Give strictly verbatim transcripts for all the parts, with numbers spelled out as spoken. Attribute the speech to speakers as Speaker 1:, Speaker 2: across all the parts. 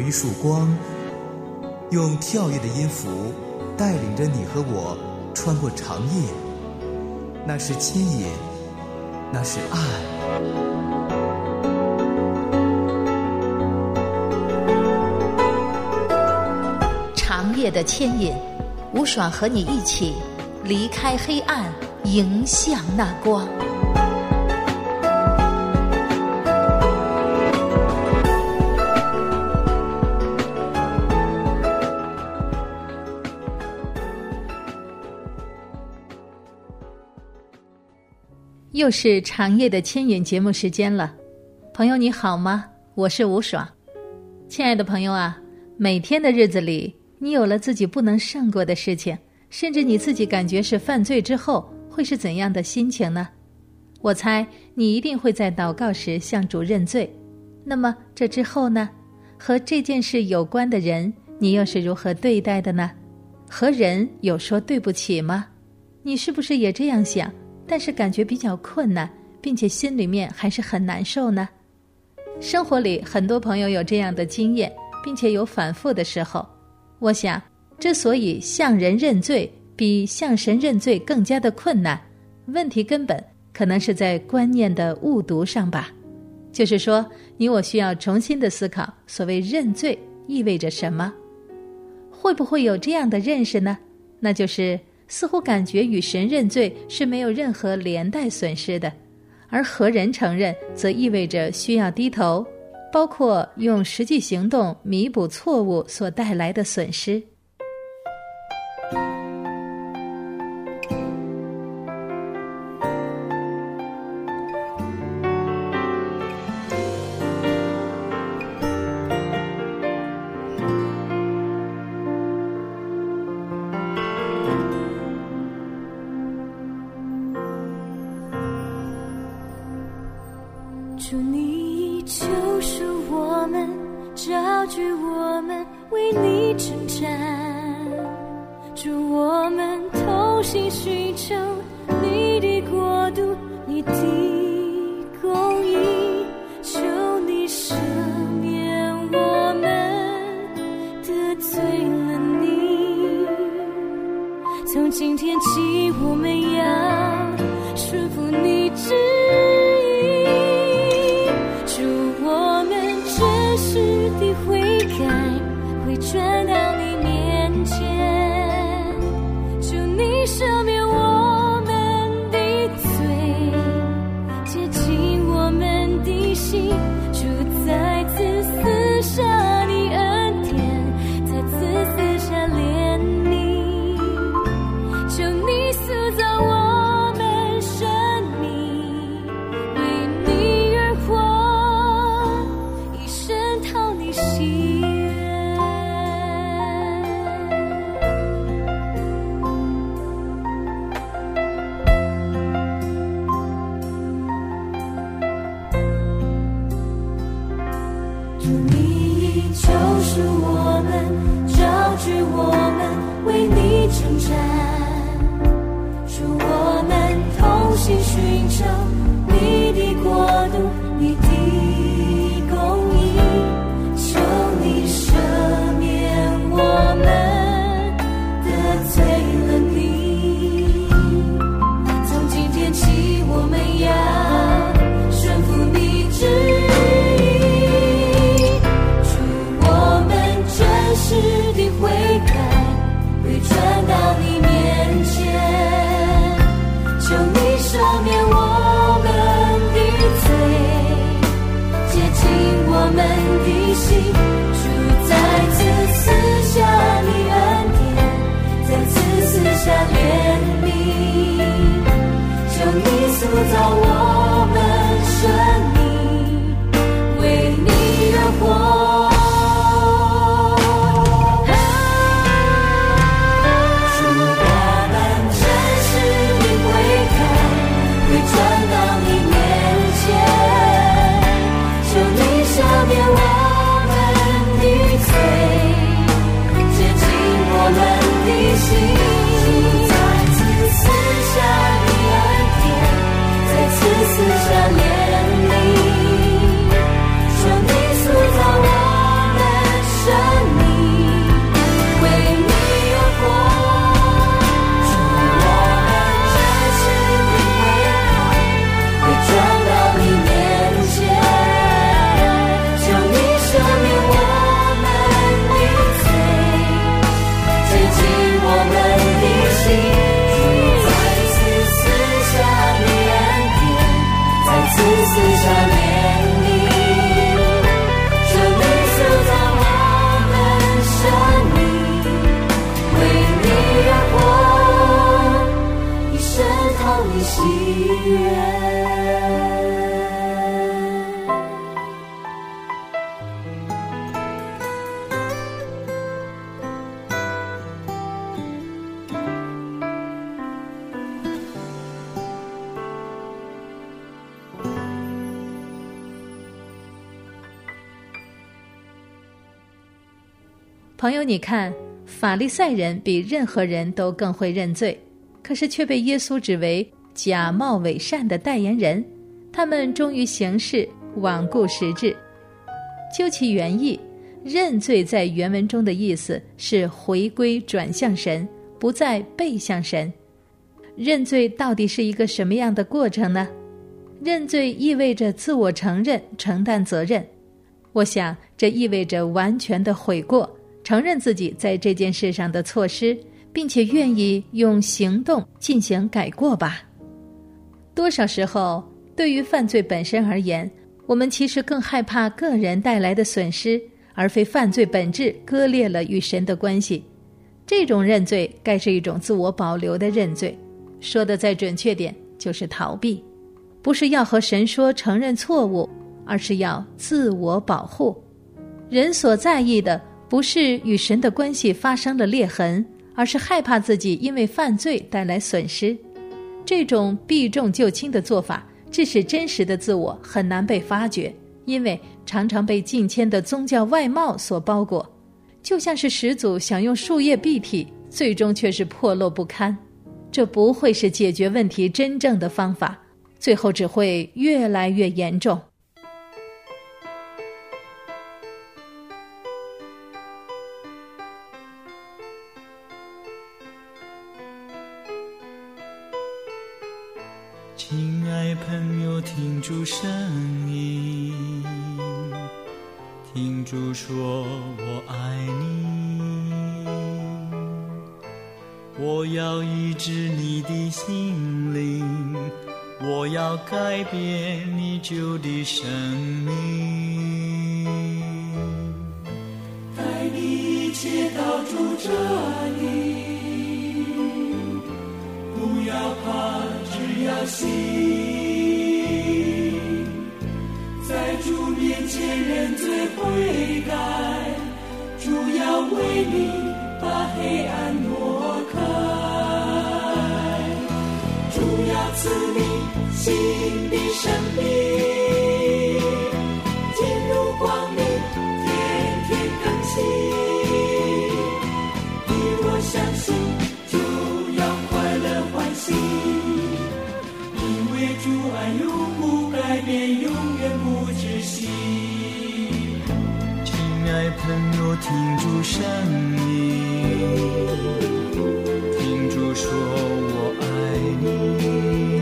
Speaker 1: 一束光，用跳跃的音符带领着你和我穿过长夜。那是牵引，那是爱。
Speaker 2: 长夜的牵引，吴爽和你一起离开黑暗，迎向那光。又是长夜的牵引节目时间了，朋友你好吗？我是吴爽。亲爱的朋友啊，每天的日子里，你有了自己不能胜过的事情，甚至你自己感觉是犯罪之后，会是怎样的心情呢？我猜你一定会在祷告时向主认罪。那么这之后呢？和这件事有关的人，你又是如何对待的呢？和人有说对不起吗？你是不是也这样想，但是感觉比较困难，并且心里面还是很难受呢？生活里很多朋友有这样的经验，并且有反复的时候。我想，之所以向人认罪比向神认罪更加的困难，问题根本可能是在观念的误读上吧。就是说，你我需要重新的思考，所谓认罪意味着什么？会不会有这样的认识呢？那就是似乎感觉与神认罪是没有任何连带损失的，而和人承认则意味着需要低头，包括用实际行动弥补错误所带来的损失。
Speaker 3: 主你救赎我们，招聚我们，为你征战。主我们同心寻求你的国度，你的公义，求你赦免我们得罪了你。从今天起，我们要顺服你旨意。的悔改会转到你面前，求你赦免我们的罪，洁净我们的心，主再次赐下你恩典，再次赐下怜悯，求你塑造我们生命，为你而活，一生讨你喜悦。主你救赎我们，招聚我们，为你征战。主我们同心寻求你的国度，你的公义，求你赦免我们得罪了你。从今天起，我们要顺服你旨意。主我们真实的悔改会转到你面前，求你赦免我们的罪，洁净我们的心，主再次赐下你恩典，再次赐下怜悯，求你塑造我们生命，为你而活。主我们真实的悔改会转到你面前，求你赦免我们的罪，洁净我们的心，主再次赐下你恩典，再次赐下怜悯，
Speaker 2: 朋友，你看，法利赛人比任何人都更会认罪，可是却被耶稣指为假冒伪善的代言人。他们忠于形式，罔顾实质。究其原意，认罪在原文中的意思是回归转向神，不再背向神。认罪到底是一个什么样的过程呢？认罪意味着自我承认，承担责任。我想这意味着完全的悔过，承认自己在这件事上的错失，并且愿意用行动进行改过吧。多少时候，对于犯罪本身而言，我们其实更害怕个人带来的损失，而非犯罪本质割裂了与神的关系。这种认罪该是一种自我保留的认罪，说的再准确点，就是逃避。不是要和神说承认错误，而是要自我保护。人所在意的不是与神的关系发生了裂痕，而是害怕自己因为犯罪带来损失。这种避重就轻的做法，致使真实的自我很难被发觉，因为常常被近迁的宗教外貌所包裹，就像是始祖想用树叶蔽体，最终却是破落不堪。这不会是解决问题真正的方法，最后只会越来越严重。
Speaker 4: 亲爱朋友，听主声音，听主说我爱你，我要医治你的心灵，我要改变你旧的生命，带你一切到主这里，不要怕，只要信，在主面前认罪悔改，主要为你把黑暗挪开，主要赐你新的生命，进入光明，天天更新。你若相信，就要快乐欢喜，因为主爱永不改变，永远不止息。亲爱朋友，听主声音，听主说我爱你，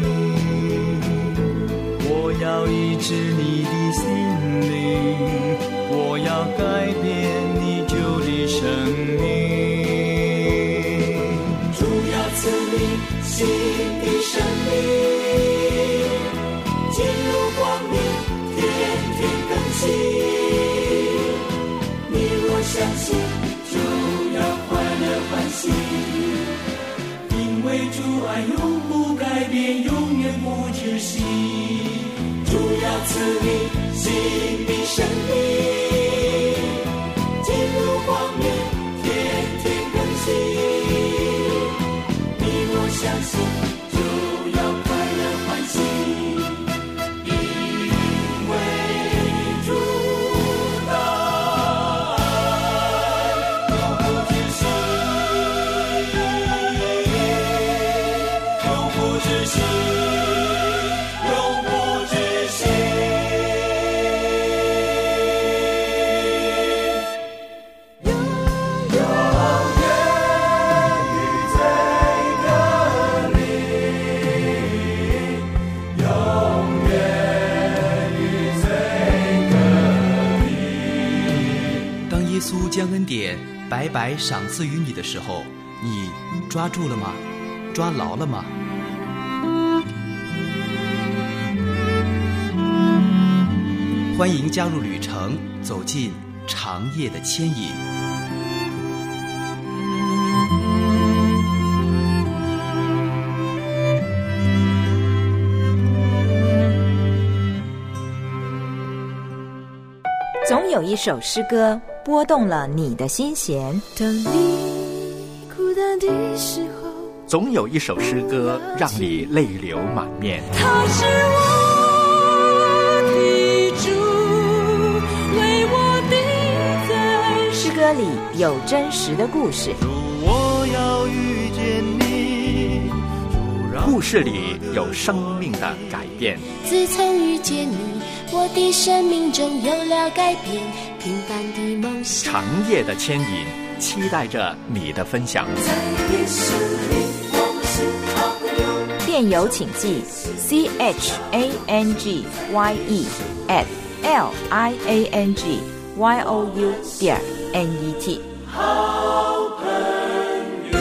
Speaker 4: 我要医治你的心灵，我要改变你旧的生命，主要赐你新的生命，进入光明，天天更新。你若相信，就要快乐欢喜，因为主爱永不改变，永远不止息。主要赐你新的生命，进入光明，天天更新。你若相信，就要快乐欢喜，因为主的爱永不止息，永不止息，永不止息。
Speaker 1: 耶稣将恩典白白赏赐于你的时候，你抓住了吗？抓牢了吗？欢迎加入旅程，走进长夜的牵引。
Speaker 5: 总有一首诗歌拨动了你的心弦，
Speaker 3: 当你孤单的时候，
Speaker 6: 总有一首诗歌让你泪流满面。
Speaker 3: 他是我的主，为我定在。
Speaker 5: 诗歌里有真实的故事。
Speaker 4: 主，我要遇见你，主让
Speaker 6: 故事里有生命的改变。
Speaker 3: 自从遇见你，我的生命中有了改变，平凡的梦想
Speaker 6: 长夜的牵引，期待着你的分享。
Speaker 3: 在耶稣里我们是好朋友。
Speaker 5: 电邮请寄 c h a n g y e at l i a n g y o u 点 n e t。
Speaker 3: 好朋友。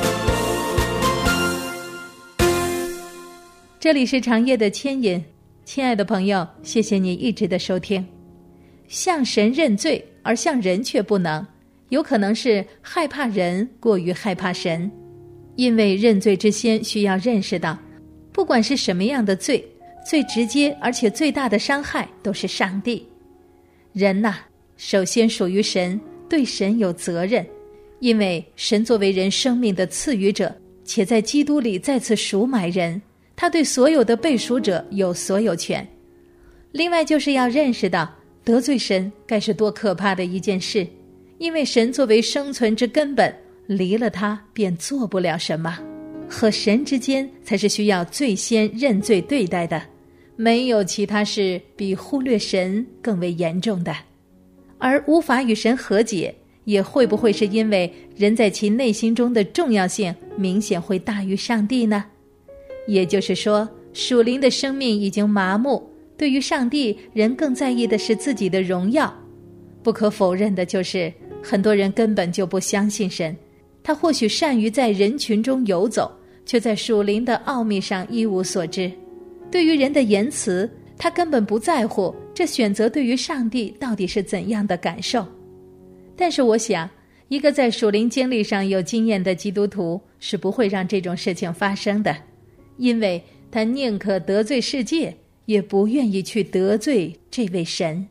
Speaker 2: 这里是长夜的牵引，亲爱的朋友，谢谢你一直的收听。向神认罪而向人却不能，有可能是害怕人过于害怕神。因为认罪之先需要认识到，不管是什么样的罪，最直接而且最大的伤害都是上帝。人呐、啊，首先属于神，对神有责任，因为神作为人生命的赐予者，且在基督里再次赎买人，他对所有的被赎者有所有权。另外就是要认识到，得罪神该是多可怕的一件事，因为神作为生存之根本，离了他便做不了什么。和神之间才是需要最先认罪对待的，没有其他事比忽略神更为严重的。而无法与神和解，也会不会是因为人在其内心中的重要性明显会大于上帝呢？也就是说，属灵的生命已经麻木，对于上帝，人更在意的是自己的荣耀。不可否认的就是，很多人根本就不相信神，他或许善于在人群中游走，却在属灵的奥秘上一无所知。对于人的言辞，他根本不在乎这选择对于上帝到底是怎样的感受。但是我想，一个在属灵经历上有经验的基督徒是不会让这种事情发生的，因为他宁可得罪世界，也不愿意去得罪这位神。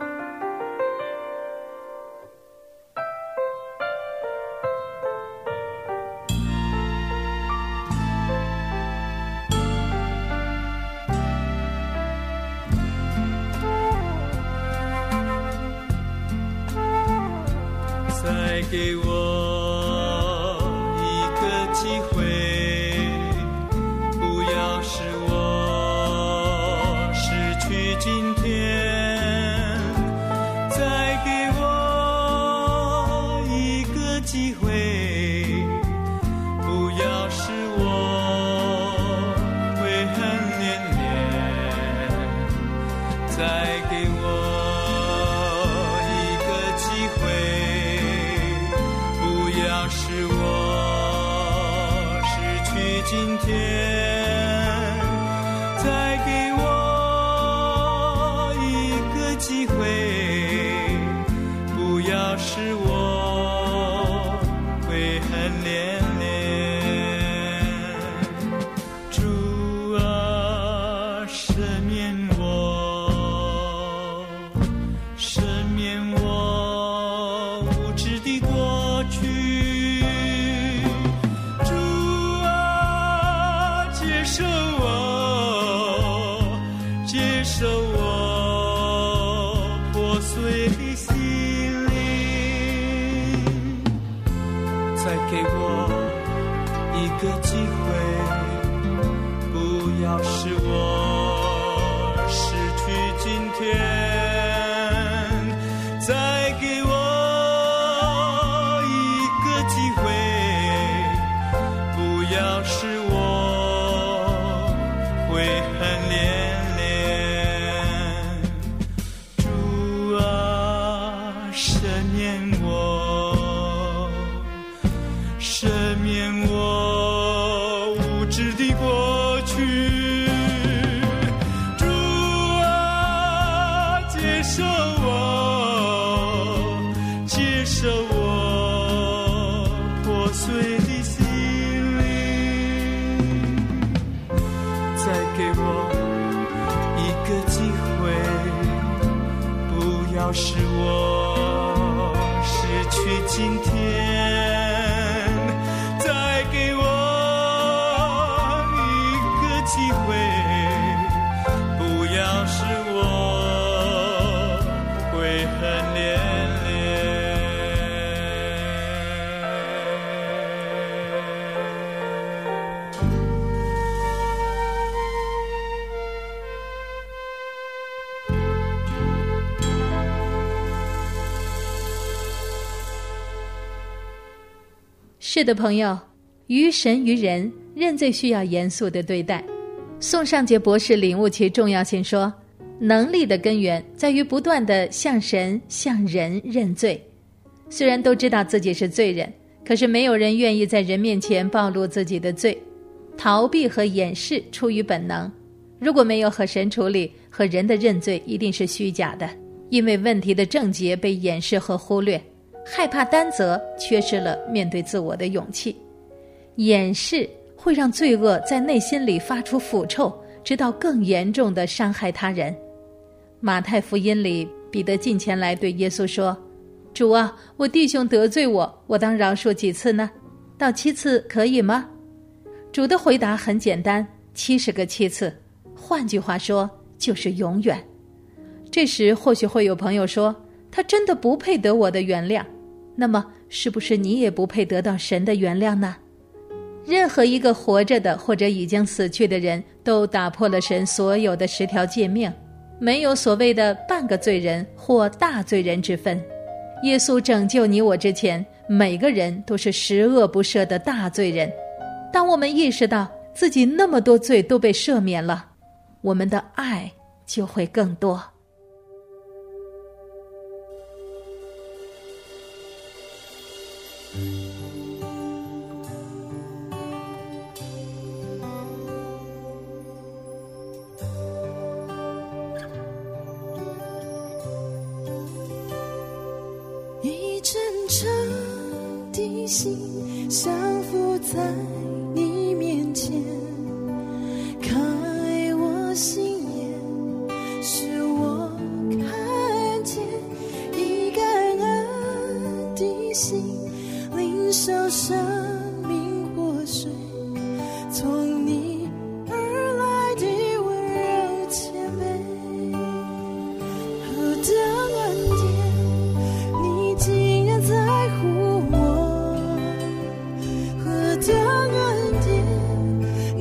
Speaker 4: 再给我一个机会，不要使我失去今天。再给我一个机会，不要使我悔恨连连。再给我使我失去今天，再给我一个机会，不要使我悔恨连连。主啊，赦免我，赦免我无知的过去。接受我，接受我破碎的心灵，再给我一个机会，不要使我失去今天，再给我一个机会，不要使我悔恨连连。主啊，赦免我，赦免我无知的过去。主啊，接受我，接受我破碎的心灵。再给我一个机会，不要使我失去今天，再给我一个机会，不要使我悔恨连连。
Speaker 2: 是的，朋友，于神于人，认罪需要严肃的对待。宋尚杰博士领悟其重要性说，能力的根源在于不断地向神向人认罪。虽然都知道自己是罪人，可是没有人愿意在人面前暴露自己的罪，逃避和掩饰出于本能。如果没有和神处理，和人的认罪一定是虚假的，因为问题的症结被掩饰和忽略，害怕担责，缺失了面对自我的勇气。掩饰会让罪恶在内心里发出腐臭，直到更严重的伤害他人。马太福音里，彼得近前来对耶稣说，主啊，我弟兄得罪我，我当饶恕几次呢？到七次可以吗？主的回答很简单，七十个七次，换句话说，就是永远。这时或许会有朋友说，他真的不配得我的原谅，那么是不是你也不配得到神的原谅呢？任何一个活着的或者已经死去的人都打破了神所有的十条诫命，没有所谓的半个罪人或大罪人之分。耶稣拯救你我之前，每个人都是十恶不赦的大罪人。当我们意识到自己那么多罪都被赦免了，我们的爱就会更多。
Speaker 3: 一真诚的心降服在你面前，开我心眼，使我看见一感恩的心，领受生命活水，从你而来的温柔谦卑。何等恩典，你竟然在乎我，何等恩典，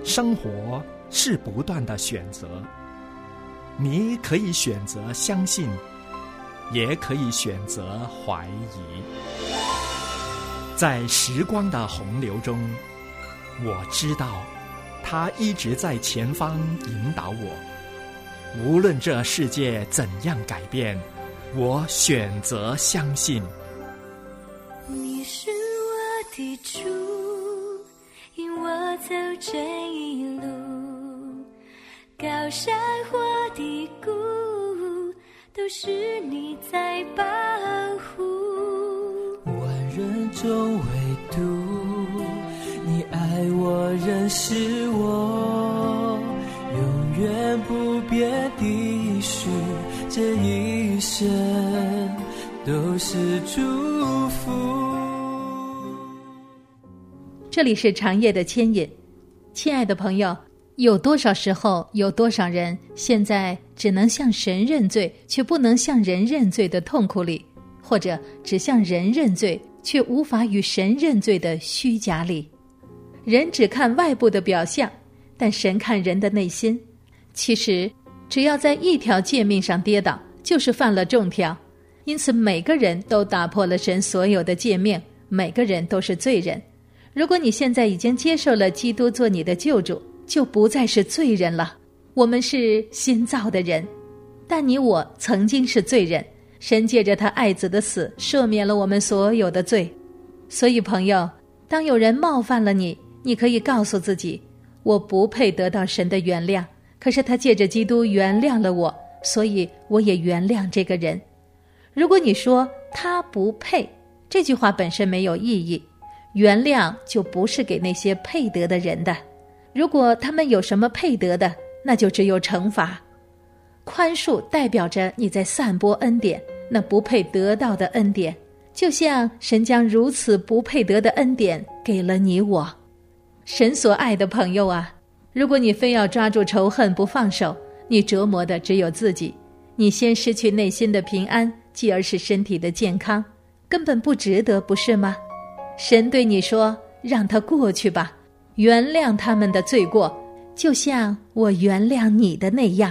Speaker 6: 生活是不断的选择，你可以选择相信，也可以选择怀疑。在时光的洪流中，我知道他一直在前方引导我。无论这世界怎样改变，我选择相信。
Speaker 3: 你是我的主，引我走这一路，高山或低谷，都是你在保护。
Speaker 4: 万人中唯独你爱我，认识我，永远不变的许，这一生都是祝福。
Speaker 2: 这里是长夜的牵引。亲爱的朋友，有多少时候，有多少人现在只能向神认罪，却不能向人认罪的痛苦里，或者只向人认罪，却无法与神认罪的虚假里。人只看外部的表象，但神看人的内心。其实只要在一条诫命上跌倒，就是犯了众条。因此每个人都打破了神所有的诫命，每个人都是罪人。如果你现在已经接受了基督做你的救主，就不再是罪人了。我们是新造的人，但你我曾经是罪人，神借着他爱子的死赦免了我们所有的罪。所以朋友，当有人冒犯了你，你可以告诉自己，我不配得到神的原谅，可是他借着基督原谅了我，所以我也原谅这个人。如果你说他不配，这句话本身没有意义。原谅就不是给那些配得的人的，如果他们有什么配得的，那就只有惩罚。宽恕代表着你在散播恩典，那不配得到的恩典，就像神将如此不配得的恩典给了你我。神所爱的朋友啊，如果你非要抓住仇恨不放手，你折磨的只有自己。你先失去内心的平安，继而是身体的健康，根本不值得，不是吗？神对你说，让他过去吧，原谅他们的罪过，就像我原谅你的那样。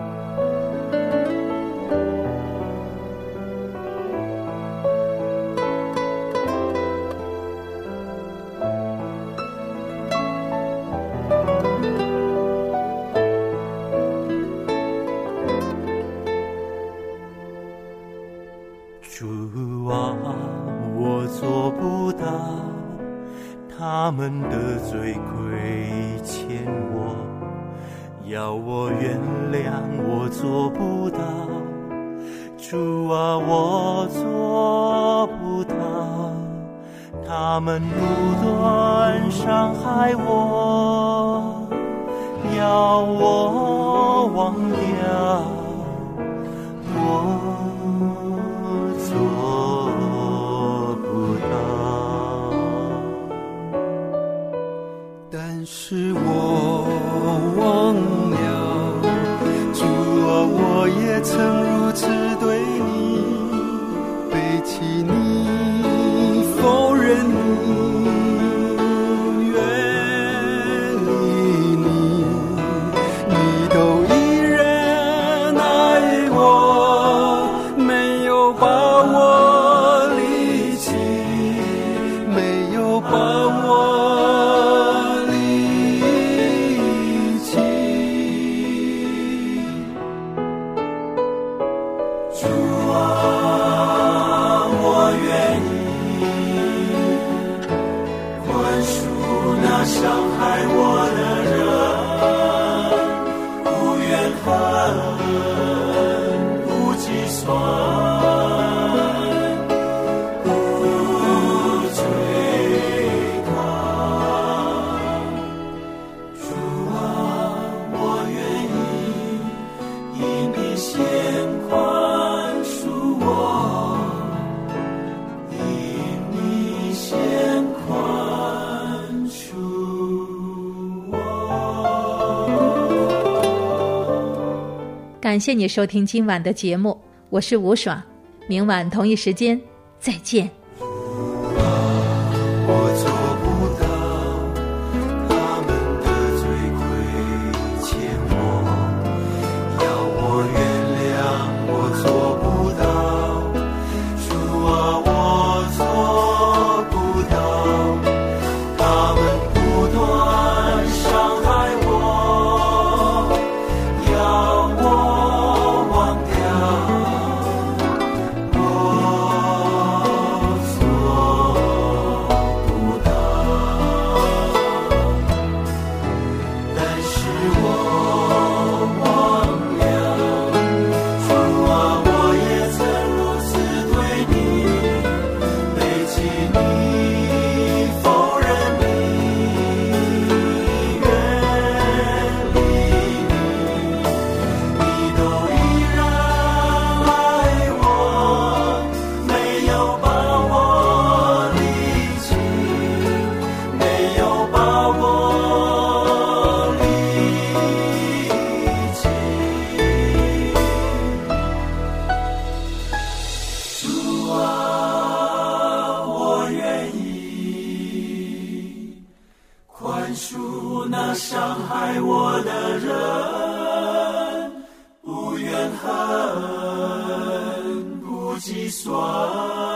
Speaker 4: 主啊，我做不到，他们的罪亏欠我，要我原谅我做不到。主啊，我做不到，他们不断伤害我，要我忘掉我做不到，但是我忘了，主啊，我也曾如此对你背弃你，否认你，远离你，你都依然爱我，没有把我离弃，没有把我离弃。主啊，我愿意宽恕那伤害我的人，无怨恨，无计算。
Speaker 2: 感谢你收听今晚的节目，我是吴爽，明晚同一时间再见。
Speaker 4: 我做不到，他们的罪宽恕那伤害我的人，不怨恨，不计算。